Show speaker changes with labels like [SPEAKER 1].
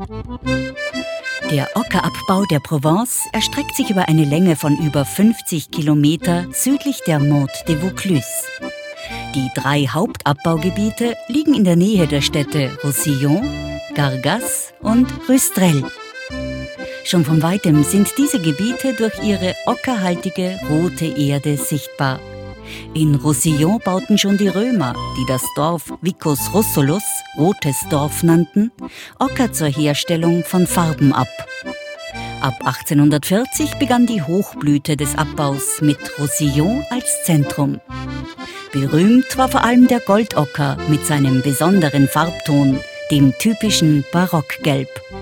[SPEAKER 1] Der Ockerabbau der Provence erstreckt sich über eine Länge von über 50 Kilometer südlich der Motte de Vaucluse. Die 3 Hauptabbaugebiete liegen in der Nähe der Städte Roussillon, Gargas und Rustrel. Schon von weitem sind diese Gebiete durch ihre ockerhaltige rote Erde sichtbar. In Roussillon bauten schon die Römer, die das Dorf Vicus Russulus, Rotes Dorf nannten, Ocker zur Herstellung von Farben ab. Ab 1840 begann die Hochblüte des Abbaus mit Roussillon als Zentrum. Berühmt war vor allem der Goldocker mit seinem besonderen Farbton, dem typischen Barockgelb.